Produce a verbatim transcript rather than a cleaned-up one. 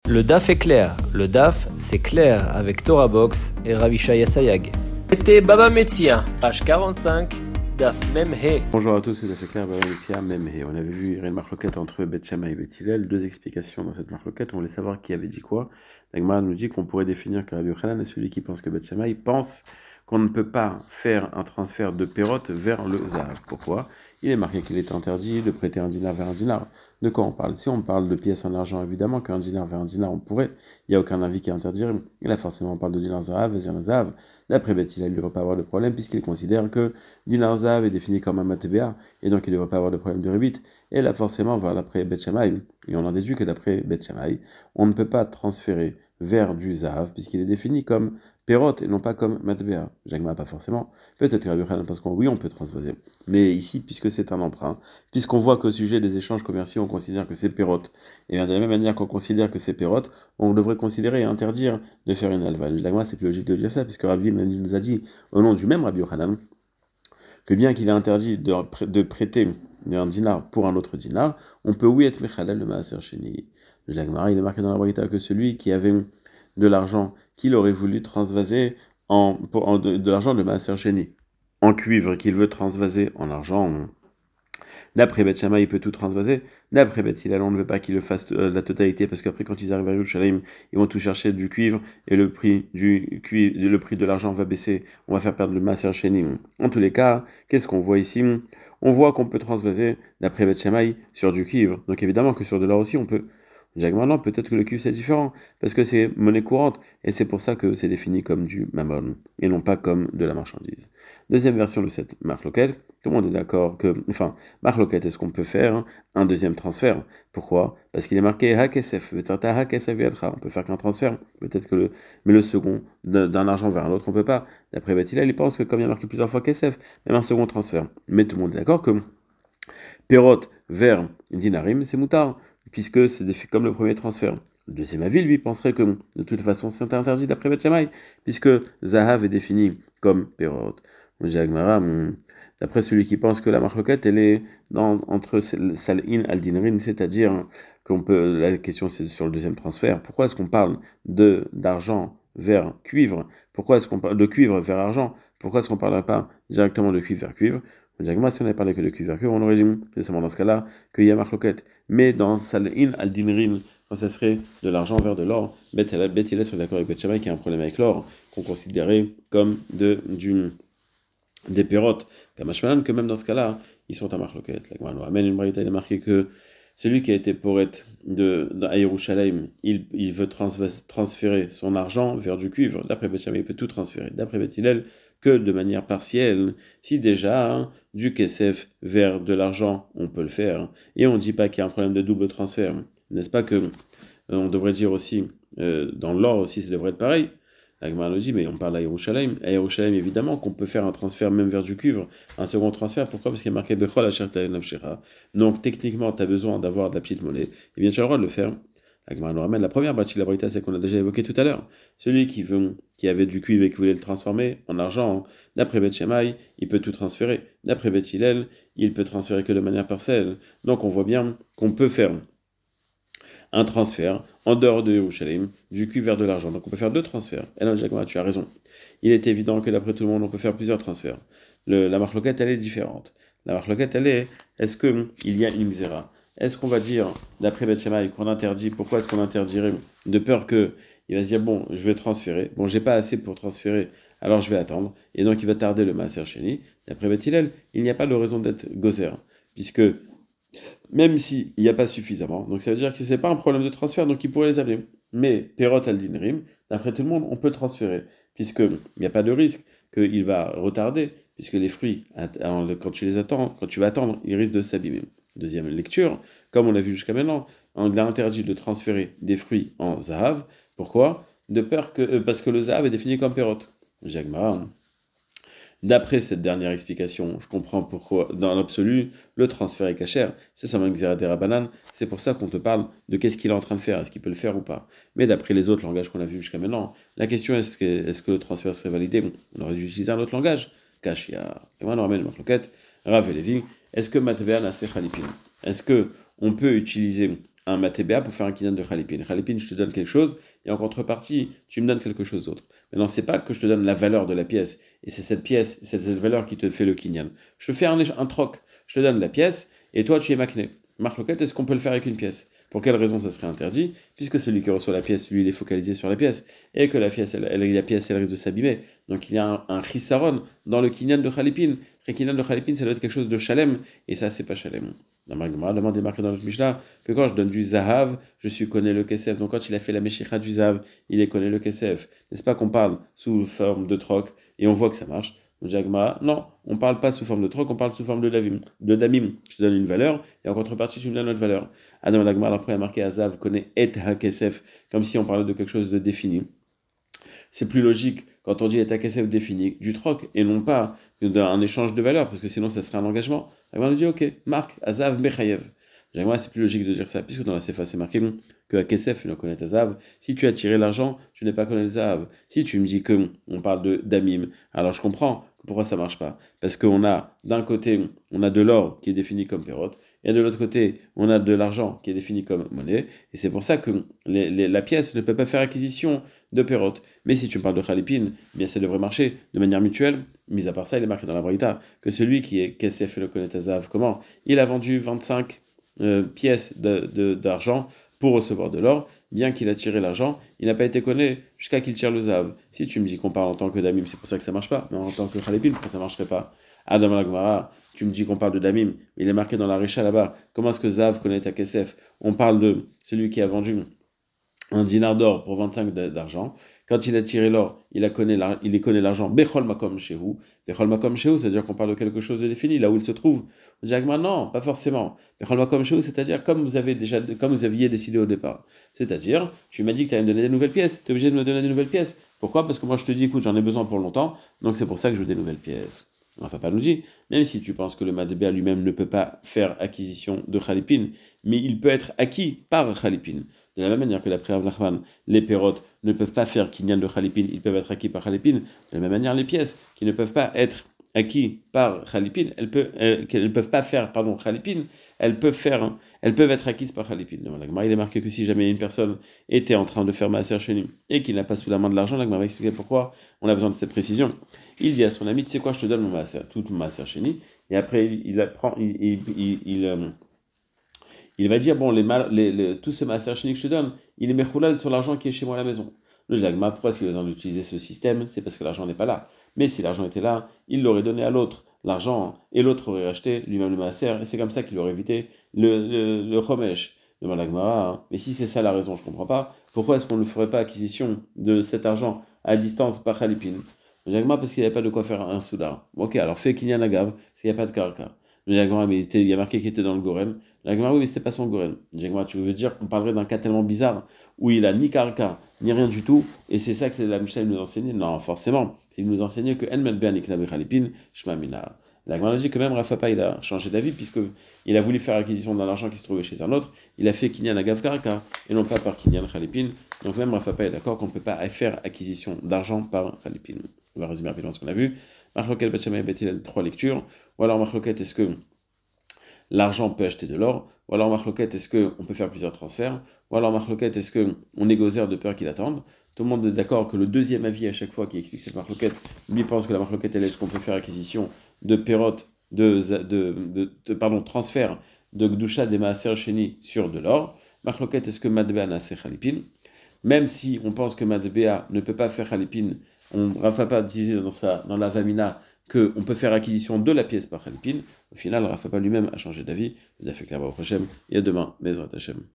Le D A F est clair. Le D A F, c'est clair avec Torah Box et Ravishaya Sayag. C'était Baba Metzia, page quarante-cinq, D A F Mem He. Bonjour à tous, c'est fait clair, Baba Metzia, Mem He. On avait vu une marloquette entre Beth Shammai et Beth Hillel, deux explications dans cette marloquette. On voulait savoir qui avait dit quoi. La Gemara nous dit qu'on pourrait définir que Rabbi Yochanan est celui qui pense que Beth Shammai pense qu'on ne peut pas faire un transfert de Perot vers le Zahav. Pourquoi? Il est marqué qu'il est interdit de prêter un dinar vers un dinar. De quoi on parle? Si on parle de pièces en argent, évidemment qu'un dinar vers un dinar, on pourrait. Il n'y a aucun avis qui interdit. Et là, forcément, on parle de dinar Zahav et dinar Zahav. D'après Beth Hillel, il ne devrait pas avoir de problème puisqu'il considère que dinar Zahav est défini comme un matébéa et donc il ne devrait pas avoir de problème de rébit. Et là, forcément, on va d'après Beth Shammai, et on en déduit que d'après Beth Shammai, on ne peut pas transférer vers du Zahav puisqu'il est défini comme Perot et non pas comme Matbea. Jagma, pas forcément. Peut-être que Rabbi Yochanan pense qu'on oui, on peut transposer. Mais ici, puisque c'est un emprunt, puisqu'on voit qu'au sujet des échanges commerciaux, on considère que c'est Perot, et bien de la même manière qu'on considère que c'est Perot, on devrait considérer et interdire de faire une alva. Jagma, c'est plus logique de dire ça, puisque Rabbi nous a dit, au nom du même Rabbi Yochanan, que bien qu'il est interdit de, de prêter un dinar pour un autre dinar, on peut oui être mechalal le maaser sheni. Jagma, il est marqué dans la Braïta que celui qui avait de l'argent qu'il aurait voulu transvaser en, pour, en de, de l'argent de Maaser Sheni en cuivre qu'il veut transvaser en argent. D'après Beth Shammai, il peut tout transvaser. D'après Beth Hillel, on ne veut pas qu'il le fasse euh, la totalité parce qu'après, quand ils arrivent à Yerushalayim, ils vont tout chercher du cuivre et le prix du cuivre, le prix de l'argent va baisser. On va faire perdre le Maaser Sheni. En tous les cas, qu'est-ce qu'on voit ici? On voit qu'on peut transvaser, d'après Beth Shammai, sur du cuivre. Donc évidemment que sur de l'or aussi, on peut. Maintenant, peut-être que le cuivre c'est différent, parce que c'est monnaie courante, et c'est pour ça que c'est défini comme du mammon, et non pas comme de la marchandise. Deuxième version de cette marloquette, tout le monde est d'accord que, enfin, marloquette, est-ce qu'on peut faire un deuxième transfert? Pourquoi? Parce qu'il est marqué hakesef, on peut faire qu'un transfert, peut-être que le, mais le second, d'un argent vers un autre, on peut pas. D'après Beth Hillel, il pense que comme il y a marqué plusieurs fois kesef, même un second transfert. Mais tout le monde est d'accord que Perot vers dinarim, c'est moutard, puisque c'est comme le premier transfert. Le deuxième avis, lui, penserait que de toute façon, c'est interdit d'après Beth Shammai, puisque Zahav est défini comme Perot. D'après celui qui pense que la marloquette, elle est dans, entre Sal'in al-Dinrin, c'est-à-dire qu'on peut, la question c'est sur le deuxième transfert. Pourquoi est-ce qu'on parle de d'argent vers cuivre? Pourquoi est-ce qu'on parle de cuivre vers argent? Pourquoi est-ce qu'on ne parlerait pas directement de cuivre vers cuivre? Si on avait parlé que de cuivre vers cuivre, on aurait dit, c'est seulement dans ce cas-là qu'il y a marloquette. Mais dans Sal'in al-Dinrin, quand ça serait de l'argent vers de l'or, Beth Hillel serait d'accord avec Beth Shammai qu'il y a un problème avec l'or, qu'on considérait comme de, du, des pérotes. Kamashmanan, que même dans ce cas-là, ils sont à marloquette. Amen, une braïta, il a marqué que celui qui a été poète de, de Yerushalayim, il, il veut trans, transférer son argent vers du cuivre. D'après Beth Shammai, il peut tout transférer. D'après Beth Hillel, que de manière partielle. Si déjà, hein, du kesef vers de l'argent, on peut le faire. Et on ne dit pas qu'il y a un problème de double transfert. N'est-ce pas que euh, on devrait dire aussi, euh, dans l'or aussi, ça devrait être pareil. La Gemara nous dit, mais on parle à Yerushalayim. À Yerushalayim, évidemment, qu'on peut faire un transfert même vers du cuivre, un second transfert. Pourquoi? Parce qu'il y a marqué Bechol Asherta Nafshecha. Donc, techniquement, tu as besoin d'avoir de la petite monnaie. Eh bien, tu as le droit de le faire. La Gemara nous ramène la première partie de la braïta, c'est qu'on a déjà évoqué tout à l'heure. Celui qui, veut, qui avait du cuivre et qui voulait le transformer en argent, d'après Beth Shammai, il peut tout transférer. D'après Beth Hillel, il peut transférer que de manière partielle. Donc, on voit bien qu'on peut faire un transfert en dehors de Yerushalayim, du cuivre vers de l'argent. Donc on peut faire deux transferts. Et là, Jacques, tu as raison. Il est évident que d'après tout le monde, on peut faire plusieurs transferts. Le, la marloquette, elle est différente. La marloquette, elle est, est-ce qu'il y a une xéra? Est-ce qu'on va dire, d'après Beth Shammai, qu'on interdit? Pourquoi est-ce qu'on interdirait? De peur que il va se dire, bon, je vais transférer. Bon, j'ai pas assez pour transférer, alors je vais attendre. Et donc, il va tarder le Maaser Sheni. D'après Beth Hillel, il n'y a pas de raison d'être gozer, puisque même s'il n'y a pas suffisamment, donc ça veut dire que ce n'est pas un problème de transfert, donc il pourrait les amener. Mais Perot al-Dinrim, d'après tout le monde, on peut transférer, puisqu'il n'y a pas de risque qu'il va retarder, puisque les fruits, quand tu les attends, quand tu vas attendre, ils risquent de s'abîmer. Deuxième lecture, comme on l'a vu jusqu'à maintenant, on a interdit de transférer des fruits en Zahav. Pourquoi? De peur que, euh, parce que le Zahav est défini comme Perot. Jagmara. D'après cette dernière explication, je comprends pourquoi, dans l'absolu, le transfert est cachère. C'est seulement une xératera banane. C'est pour ça qu'on te parle de qu'est-ce qu'il est en train de faire, est-ce qu'il peut le faire ou pas. Mais d'après les autres langages qu'on a vus jusqu'à maintenant, la question est est-ce que, est-ce que le transfert serait validé? On aurait dû utiliser un autre langage. Kashia. Et moi, on ramène une marloquette. Rav et Lévi. Est-ce que Matvean a ses chalipim? Est-ce que on peut utiliser un matébéa pour faire un kinyan de Khalipin. Khalipin, je te donne quelque chose, et en contrepartie, tu me donnes quelque chose d'autre. Maintenant, c'est pas que je te donne la valeur de la pièce, et c'est cette pièce, c'est cette valeur qui te fait le kinyan. Je te fais un, un troc, je te donne la pièce, et toi, tu es makné. Marloquette, est-ce qu'on peut le faire avec une pièce? Pour quelle raison ça serait interdit? Puisque celui qui reçoit la pièce, lui, il est focalisé sur la pièce, et que la pièce, elle, elle, la pièce, elle risque de s'abîmer. Donc il y a un, un chisaron dans le kinyan de Khalipin. Le kinyan de Khalipin, ça doit être quelque chose de shalem, et ça, c'est pas shalem. La Gemara demande est marqué dans notre Mishnah que quand je donne du zahav, je suis connais le kesef. Donc quand il a fait la meshicha du zahav, il est connaît le kesef. N'est-ce pas qu'on parle sous forme de troc, et on voit que ça marche? Non, on ne parle pas sous forme de troc, on parle sous forme de damim. De damim, je te donne une valeur, et en contrepartie, tu me donnes une autre valeur. Adam Lagmar, après, a marqué Azav, connaît et ha-kesef, comme si on parlait de quelque chose de défini. C'est plus logique quand on dit et ha-kesef défini du troc, et non pas d'un échange de valeurs, parce que sinon, ça serait un engagement. Lagmar nous dit, ok, marque, Azav, Mechayev. C'est plus logique de dire ça, puisque dans la Sefa, c'est marqué que à Kesef, il connaît Azav. Si tu as tiré l'argent, tu n'es pas connu le Zahav. Si tu me dis que on parle de Damim, alors je comprends pourquoi ça marche pas. Parce qu'on a, d'un côté, on a de l'or qui est défini comme Perot, et de l'autre côté, on a de l'argent qui est défini comme monnaie, et c'est pour ça que les, les, la pièce ne peut pas faire acquisition de Perot. Mais si tu me parles de Khalipin, eh bien ça devrait marcher de manière mutuelle. Mis à part ça, il est marqué dans la Braïta que celui qui est Kesef et le connaît Azav, comment? Il a vendu vingt-cinq Euh, pièces de, de, d'argent pour recevoir de l'or, bien qu'il a tiré l'argent, il n'a pas été connu jusqu'à qu'il tire le zav. Si tu me dis qu'on parle en tant que damim, c'est pour ça que ça marche pas, mais en tant que khalipin, pourquoi ça marcherait pas? Adam Lagmara, tu me dis qu'on parle de damim, il est marqué dans la Récha là-bas, comment est-ce que zav connaît ta kesef? On parle de celui qui a vendu un dinar d'or pour vingt-cinq d'argent. Quand il a tiré l'or, il a connaît il y connaît l'argent. Bechol makom shehu. Bechol makom shehu, c'est-à-dire qu'on parle de quelque chose de défini, là où il se trouve. On dit non, pas forcément. Bechol makom shehu, c'est-à-dire comme vous avez déjà, comme vous aviez décidé au départ. C'est-à-dire, tu m'as dit que tu allais me donner des nouvelles pièces. Tu es obligé de me donner des nouvelles pièces. Pourquoi? Parce que moi je te dis, écoute, j'en ai besoin pour longtemps, donc c'est pour ça que je veux des nouvelles pièces. Enfin, papa nous dit, même si tu penses que le Madébéa lui-même ne peut pas faire acquisition de Khalipin, mais il peut être acquis par Khalipin. De la même manière que d'après Rav Nachman, les pérotes ne peuvent pas faire kinyan de Khalipin, ils peuvent être acquis par Khalipin. De la même manière, les pièces qui ne peuvent pas être acquis par Khalipin, elles, peuvent, elles, elles ne peuvent pas faire, pardon, Khalipin, elles peuvent faire, elles peuvent être acquises par Khalipin. Il est marqué que si jamais une personne était en train de faire Maaser Sheni et qu'il n'a pas sous la main de l'argent, l'Agmara va expliquer pourquoi on a besoin de cette précision. Il dit à son ami, tu sais quoi, je te donne mon Maaser, tout mon Maaser Sheni, et après il apprend, il, il, il, il, euh, il va dire, bon, les, les, les, tout ce Maaser Sheni que je te donne, il est mechoulal sur l'argent qui est chez moi à la maison. Le Lagma, pourquoi est-ce qu'il a besoin d'utiliser ce système? C'est parce que l'argent n'est pas là. Mais si l'argent était là, il l'aurait donné à l'autre l'argent, et l'autre aurait acheté lui-même le maaser, et c'est comme ça qu'il aurait évité le, le, le chomesh. Demande l'Agmara, hein. Mais si c'est ça la raison, je ne comprends pas. Pourquoi est-ce qu'on ne ferait pas acquisition de cet argent à distance par Khalipin? L'Agmara, parce qu'il n'y avait pas de quoi faire un soudar. Ok, alors fais Kinyan Agav, parce qu'il n'y a pas de karka. L'Agmara, mais il, était, il y a marqué qu'il était dans le Goren. L'Agmara, oui, mais c'était pas son Goren. L'Agmara, tu veux dire qu'on parlerait d'un cas tellement bizarre où il a ni karka, ni rien du tout, et c'est ça que la Mishnah nous enseignait? Non, forcément. Il nous enseignait que En Melbea Nikna Bechalipin, Shma Mina. La Gemara dit que même Rav Papa il a changé d'avis, puisqu'il a voulu faire acquisition d'un argent qui se trouvait chez un autre, il a fait Kinyan Agav Karka, et non pas par Kinyan Khalipin. Donc même Rav Papa est d'accord qu'on ne peut pas faire acquisition d'argent par Khalipin. On va résumer rapidement ce qu'on a vu. Marloket Bachamay Betil, trois lectures. Ou alors Marloket, est-ce que l'argent peut acheter de l'or? Ou alors Marloket, est-ce qu'on peut faire plusieurs transferts? Ou alors Marloket, est-ce qu'on négocière de peur qu'il attende? Tout le monde est d'accord que le deuxième avis à chaque fois qui explique cette marloquette, lui pense que la marloquette elle est ce qu'on peut faire acquisition de perot, de, de, de, de pardon, transfert de gdusha des maaser sheni sur de l'or. Marloquette, est-ce que Madbea nasser Khalipin? Même si on pense que Madbea ne peut pas faire Khalipin, on Rav Papa disait dans, sa, dans la Vamina qu'on peut faire acquisition de la pièce par Khalipin. Au final, Rav Papa lui-même a changé d'avis. Il a fait clair au Hashem. Et à demain, Bezrat Hashem.